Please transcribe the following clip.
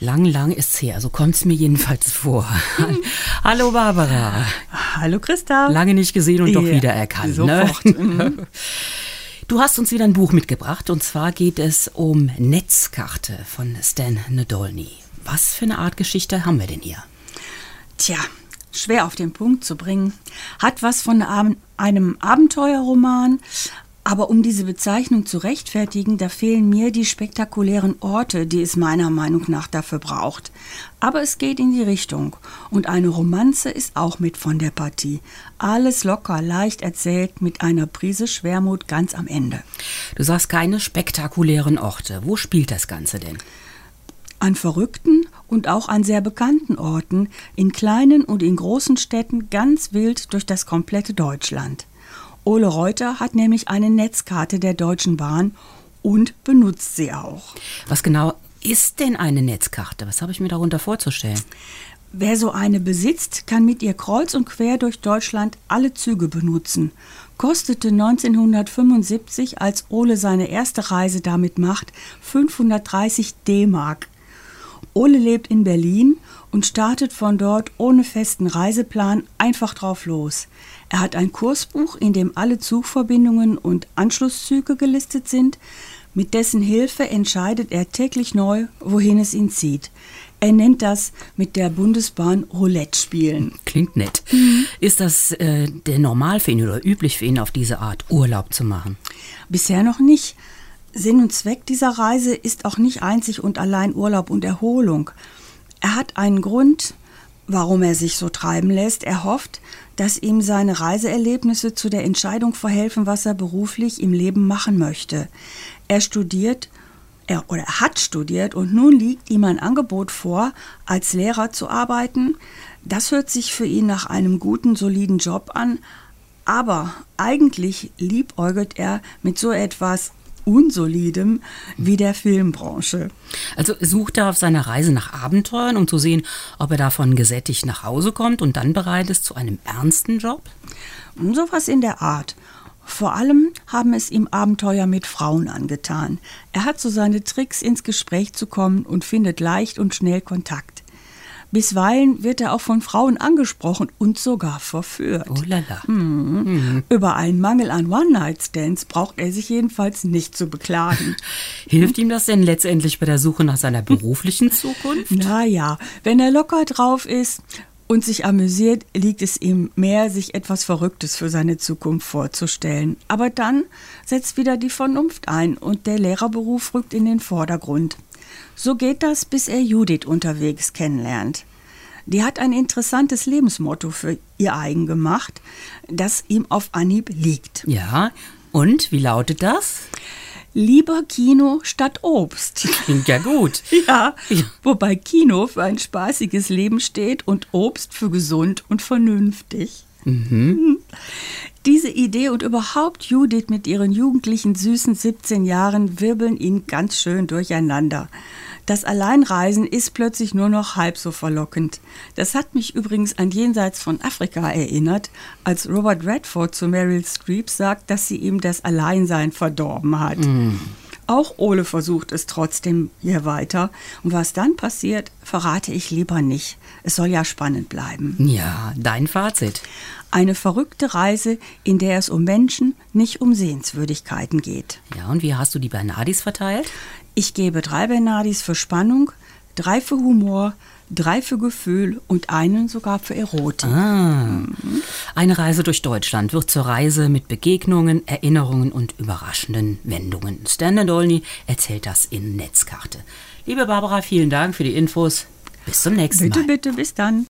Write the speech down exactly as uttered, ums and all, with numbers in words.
Lang, lang ist's her, so kommt's mir jedenfalls vor. Hallo Barbara. Hallo Christa. Lange nicht gesehen und doch Ja, wiedererkannt. sofort. Ne? Du hast uns wieder ein Buch mitgebracht und zwar geht es um Netzkarte von Stan Nadolny. Was für eine Art Geschichte haben wir denn hier? Tja, schwer auf den Punkt zu bringen. Hat was von einem Abenteuerroman, aber um diese Bezeichnung zu rechtfertigen, da fehlen mir die spektakulären Orte, die es meiner Meinung nach dafür braucht. Aber es geht in die Richtung und eine Romanze ist auch mit von der Partie. Alles locker, leicht erzählt mit einer Prise Schwermut ganz am Ende. Du sagst keine spektakulären Orte. Wo spielt das Ganze denn? An verrückten und auch an sehr bekannten Orten, in kleinen und in großen Städten, ganz wild durch das komplette Deutschland. Ole Reuter hat nämlich eine Netzkarte der Deutschen Bahn und benutzt sie auch. Was genau ist denn eine Netzkarte? Was habe ich mir darunter vorzustellen? Wer so eine besitzt, kann mit ihr kreuz und quer durch Deutschland alle Züge benutzen. Kostete neunzehnhundertfünfundsiebzig, als Ole seine erste Reise damit macht, fünfhundertdreißig D-Mark. Ole lebt in Berlin und startet von dort ohne festen Reiseplan einfach drauf los. Er hat ein Kursbuch, in dem alle Zugverbindungen und Anschlusszüge gelistet sind. Mit dessen Hilfe entscheidet er täglich neu, wohin es ihn zieht. Er nennt das mit der Bundesbahn Roulette spielen. Klingt nett. Mhm. Ist das äh, der Normal für ihn oder üblich für ihn, auf diese Art Urlaub zu machen? Bisher noch nicht. Sinn und Zweck dieser Reise ist auch nicht einzig und allein Urlaub und Erholung. Er hat einen Grund, warum er sich so treiben lässt. Er hofft, dass ihm seine Reiseerlebnisse zu der Entscheidung verhelfen, was er beruflich im Leben machen möchte. Er studiert, er oder er hat studiert und nun liegt ihm ein Angebot vor, als Lehrer zu arbeiten. Das hört sich für ihn nach einem guten, soliden Job an, aber eigentlich liebäugelt er mit so etwas Unsolidem wie der Filmbranche. Also sucht er auf seiner Reise nach Abenteuern, um zu sehen, ob er davon gesättigt nach Hause kommt und dann bereit ist zu einem ernsten Job? Sowas in der Art. Vor allem haben es ihm Abenteuer mit Frauen angetan. Er hat so seine Tricks, ins Gespräch zu kommen und findet leicht und schnell Kontakt. Bisweilen wird er auch von Frauen angesprochen und sogar verführt. Oh lala. Mhm. Mhm. Über einen Mangel an One-Night-Stands braucht er sich jedenfalls nicht zu beklagen. Hilft ihm das denn letztendlich bei der Suche nach seiner beruflichen Zukunft? Naja, wenn er locker drauf ist und sich amüsiert, liegt es ihm mehr, sich etwas Verrücktes für seine Zukunft vorzustellen. Aber dann setzt wieder die Vernunft ein und der Lehrerberuf rückt in den Vordergrund. So geht das, bis er Judith unterwegs kennenlernt. Die hat ein interessantes Lebensmotto für ihr eigen gemacht, das ihm auf Anhieb liegt. Ja, und wie lautet das? Lieber Kino statt Obst. Klingt ja gut. Ja, wobei Kino für ein spaßiges Leben steht und Obst für gesund und vernünftig. Mhm. Diese Idee und überhaupt Judith mit ihren jugendlichen, süßen siebzehn Jahren wirbeln ihn ganz schön durcheinander. Das Alleinreisen ist plötzlich nur noch halb so verlockend. Das hat mich übrigens an Jenseits von Afrika erinnert, als Robert Redford zu Meryl Streep sagt, dass sie ihm das Alleinsein verdorben hat. Mm. Auch Ole versucht es trotzdem hier weiter. Und was dann passiert, verrate ich lieber nicht. Es soll ja spannend bleiben. Ja, dein Fazit. Eine verrückte Reise, in der es um Menschen, nicht um Sehenswürdigkeiten geht. Ja, und wie hast du die Bernardis verteilt? Ich gebe drei Bernardis für Spannung, drei für Humor, drei für Gefühl und einen sogar für Erotik. Ah, mhm. Eine Reise durch Deutschland wird zur Reise mit Begegnungen, Erinnerungen und überraschenden Wendungen. Stan Nadolny erzählt das in Netzkarte. Liebe Barbara, vielen Dank für die Infos. Bis zum nächsten Mal. Bitte, bitte, bis dann.